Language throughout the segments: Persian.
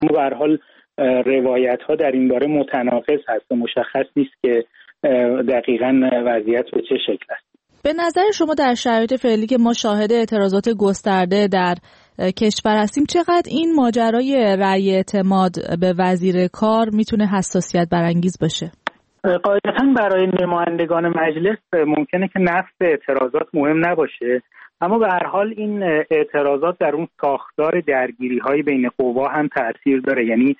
اما به هر حال روایت‌ها در این باره متناقض هست و مشخص نیست که دقیقاً وضعیت به چه شکل است. به نظر شما در شرایط فعلی که ما شاهد اعتراضات گسترده در کشور هستیم، چقدر این ماجرای رأی اعتماد به وزیر کار میتونه حساسیت برانگیز باشه؟ قاعدتاً برای نمایندگان مجلس ممکنه که نفس اعتراضات مهم نباشه، اما به هر حال این اعتراضات در اون ساختار درگیری‌های بین قوا هم تأثیر داره. یعنی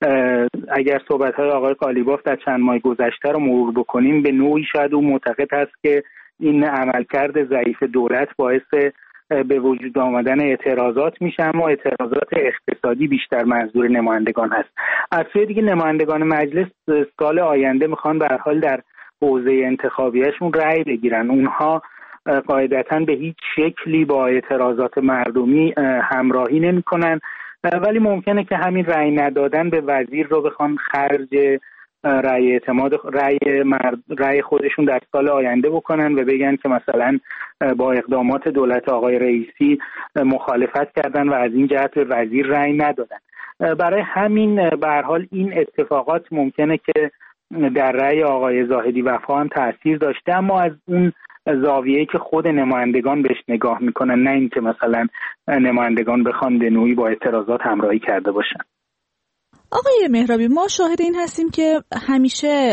اگر صحبت‌های آقای قالیباف در چند ماه گذشته رو مرور بکنیم، به نوعی شاید او معتقد هست که این عملکرد ضعیف دولت باعث به وجود آمدن اعتراضات میشه، اما اعتراضات اقتصادی بیشتر منظور نمایندگان هست. از سوی دیگه نمایندگان مجلس سال آینده میخوان به هر حال در حوزه انتخابیشون رأی بگیرن. اونها قاعدتاً به هیچ شکلی با اعتراضات مردمی همراهی نمیکنن، ولی ممکنه که همین رأی ندادن به وزیر رو بخوان خرج رأی اعتماد رأی خودشون در سال آینده بکنن و بگن که مثلا با اقدامات دولت آقای رئیسی مخالفت کردن و از این جهت به وزیر رأی ندادن. برای همین به هر حال این اتفاقات ممکنه که در رأی آقای زاهدی وفا هم تأثیر داشته، اما از اون زاویه‌ای که خود نمایندگان بهش نگاه میکنن، نه اینکه مثلا نمایندگان بخوان به نوعی با اعتراضات همراهی کرده باشن. آقای مهرابی، ما شاهد این هستیم که همیشه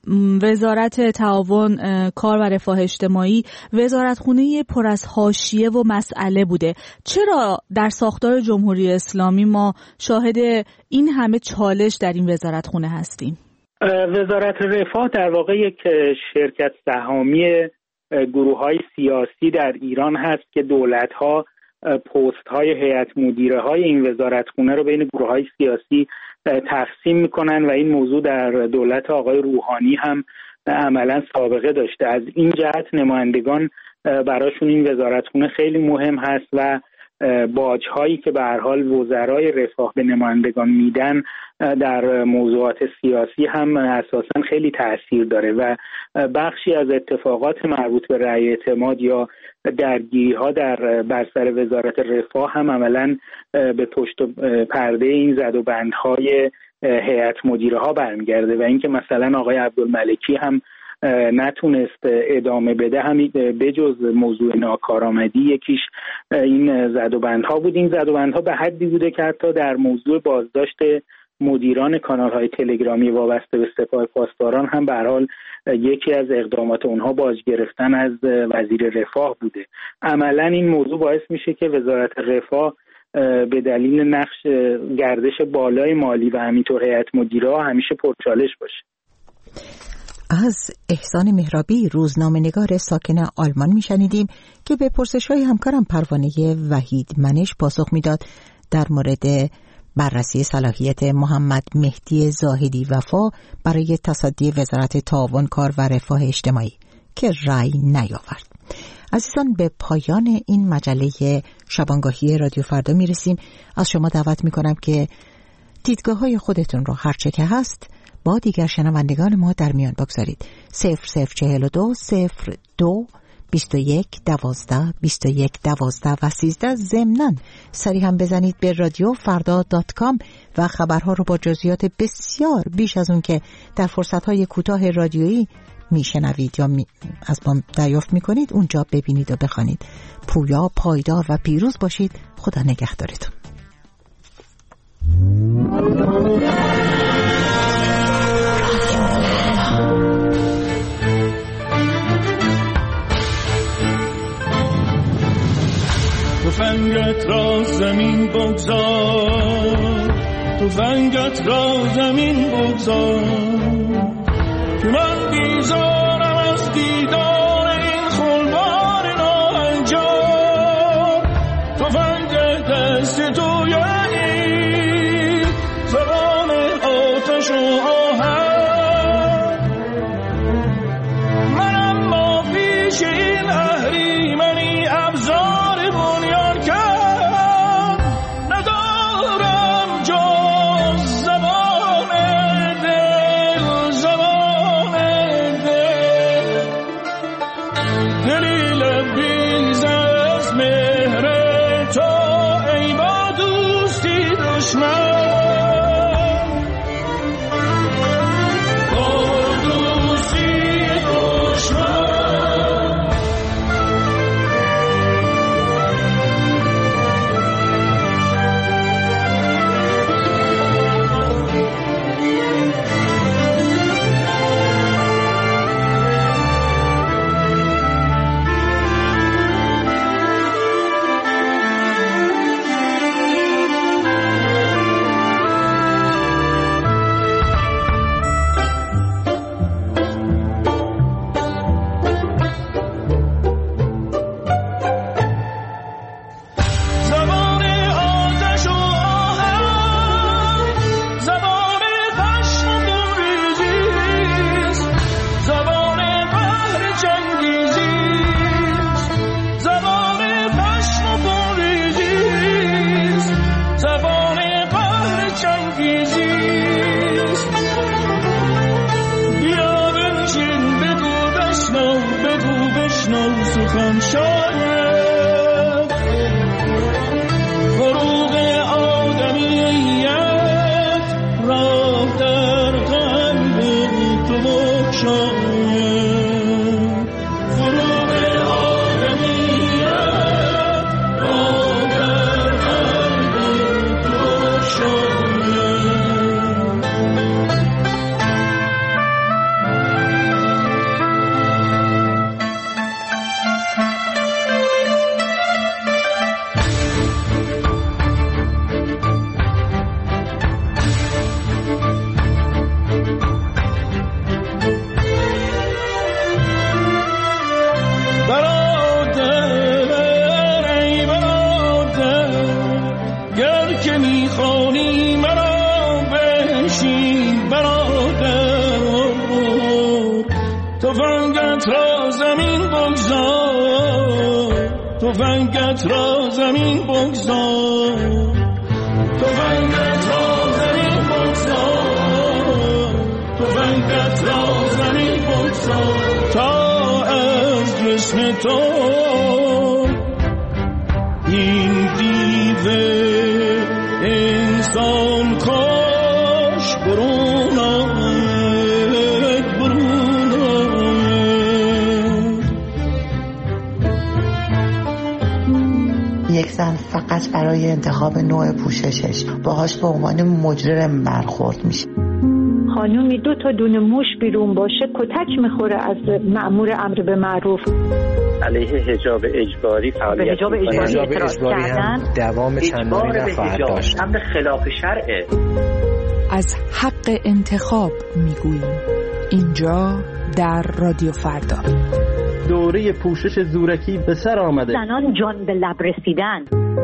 وزارت تعاون کار و رفاه اجتماعی وزارتخونه پر از حاشیه و مسئله بوده. چرا در ساختار جمهوری اسلامی ما شاهد این همه چالش در این وزارتخونه هستیم؟ وزارت رفاه در واقع یک شرکت سهامی گروه‌های سیاسی در ایران هست که دولت‌ها پست‌های هیئت مدیره های این وزارتخونه رو بین گروه‌های سیاسی تقسیم می‌کنن و این موضوع در دولت آقای روحانی هم عملاً سابقه داشته. از این جهت نمایندگان براشون این وزارتخونه خیلی مهم هست و باج‌هایی که به هر حال وزرای رفاه به نمایندگان میدن در موضوعات سیاسی هم اساساً خیلی تأثیر داره و بخشی از اتفاقات مربوط به رأی اعتماد یا درگیری‌ها بر سر وزارت رفاه هم عملاً به پشت پرده این زدوبندهای هیئت مدیره ها برمیگرده و اینکه مثلا آقای عبدالملکی هم نتونست ادامه بده، همین بجز موضوع ناکارآمدی یکیش این زدوبندها بود. این زدوبندها به حدی بوده که حتی در موضوع بازداشت مدیران کانال‌های تلگرامی وابسته به سپاه پاسداران هم به هر حال یکی از اقدامات اونها باز گرفتن از وزیر رفاه بوده. عملاً این موضوع باعث میشه که وزارت رفاه به دلیل نقش گردش بالای مالی و همینطور هیئت مدیره همیشه پرچالش باشه. از احسان مهرابی، روزنامه‌نگار ساکن آلمان میشنیدیم که به پرسش‌های همکارم پروانه وحید منش پاسخ میداد در مورد بررسی صلاحیت محمد مهدی زاهدی وفا برای تصدی وزارت تعاون کار و رفاه اجتماعی که رأی نیاورد. عزیزان، به پایان این مجله شبانگاهی رادیو فردا میرسیم. از شما دعوت میکنم که دیدگاه‌های خودتون رو هرچه که هست با دیگر شنوندگان ما در میان بگذارید. 0042 02 21 12 21 12 و 13. ضمناً سری هم بزنید به radiofrda.com و خبرها رو با جزئیات بسیار بیش از اون که در فرصت‌های کوتاه رادیویی میشنوید یا از ما دریافت میکنید اونجا ببینید و بخوانید. پویا، پایدار و پیروز باشید. خدا نگهدارتون. تفنگت را زمین بگذار، تفنگت را زمین بگذار که من بیزارم از دیدار این خلبان ناهنجار. تفنگ دست تو یعنی زبان آتش و آهن، من اما پیش این اهریمنی ابزار بنیان کرد ندارم جز زبان دل، زبان دل. انگیزیست. بیا بنشین بگو بشنو سخن شاید فروغ آدمیت راه در قلب تو بگشاید. فروغ آدمیت راه در قلب تو بگشاید. تفنگت را زمین بگذار، تفنگت را زمین بگذار، تفنگت را زمین بگذار تا از جسم تو این دیو انسان کاش برون آمد، برون آمد. یک زن فقط برای انتخاب نوع پوششش باهاش به عنوان مجرم برخورد میشه. خانومی 2 تا دونه موش بیرون باشه کتک میخوره از مأمور امر به معروف. علیه حجاب اجباری فعالیت حجاب اجباری هم دوام چندانی نخواهد داشت. هم خلاف شرعه. از حق انتخاب میگوییم اینجا در رادیو فردا. دوره پوشش زورکی به سر آمده. زنان جان به لب رسیدن.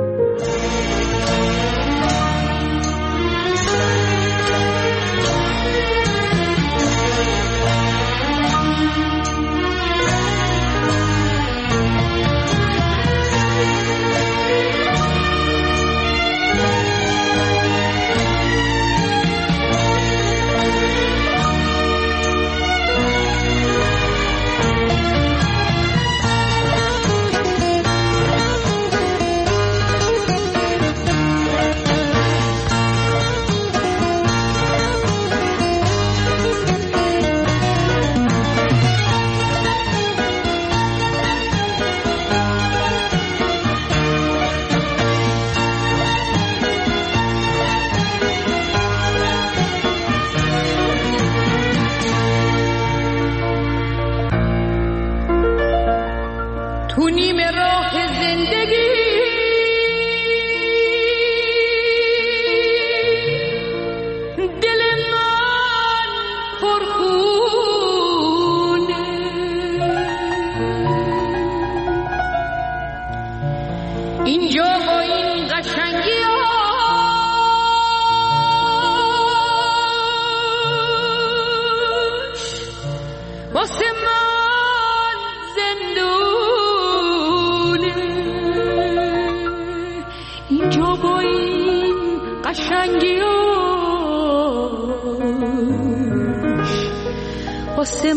واسه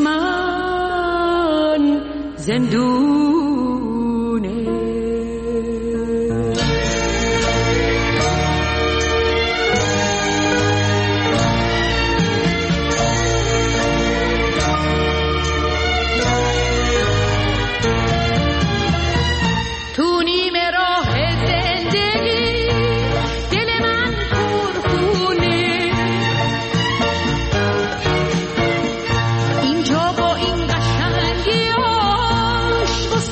من زندونه. تو نیم راه زندگی دل من پرخونه، اینجا با این قشنگیاش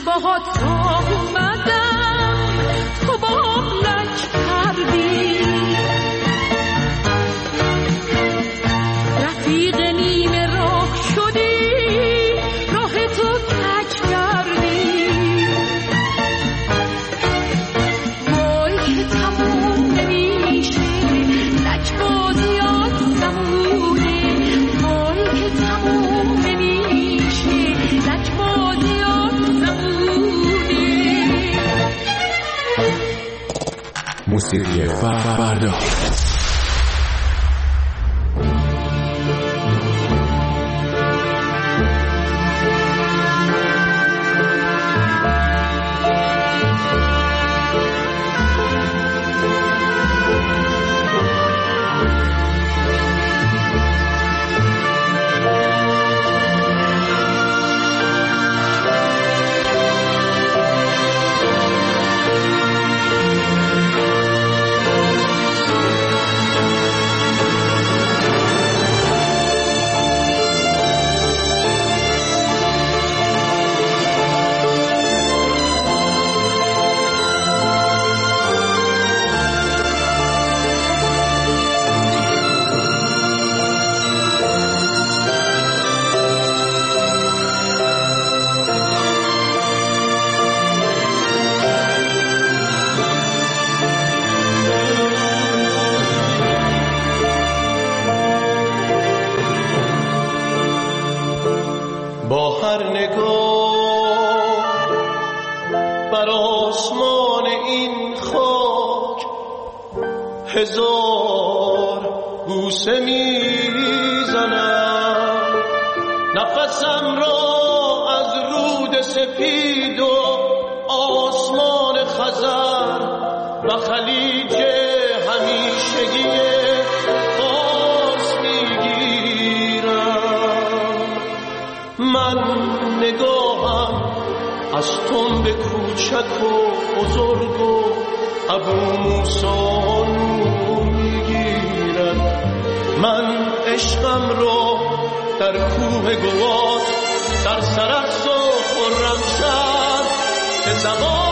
باهات آمدم تو با لک کردی رفیق نیمه راه شدی راه تو تک کردی وای که تموم نمیشه لک بازیات زمونه وای که تموم نمیشه لک بازیات زمونه موسیقی فردا با هر نگاه بر آسمان این خاک هزار بوسه میزنم نفسم را از رود سپید و آسمان خزر و خلیج همیشگی من نگاهم از تنب کوچک و بزرگ و ابو موسی نور میگیرد من عشقم را در کوه گوات در سرخس و خرمشهر به زبان